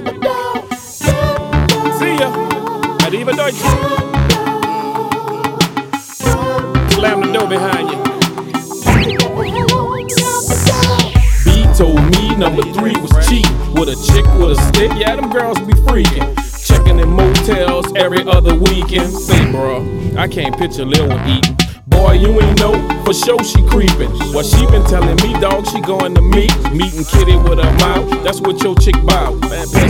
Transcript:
See ya. Arrivederci. Slam the door behind you. B told me number 3 was cheap. With a chick with a stick, yeah, them girls be freaking. Checking in motels every other weekend. Say, bro, I can't picture Lil one eating. Boy, you ain't know, for sure she creepin'. Well, she been telling me, dog, she going to meet. Meeting kitty with her mouth, that's what your chick bout.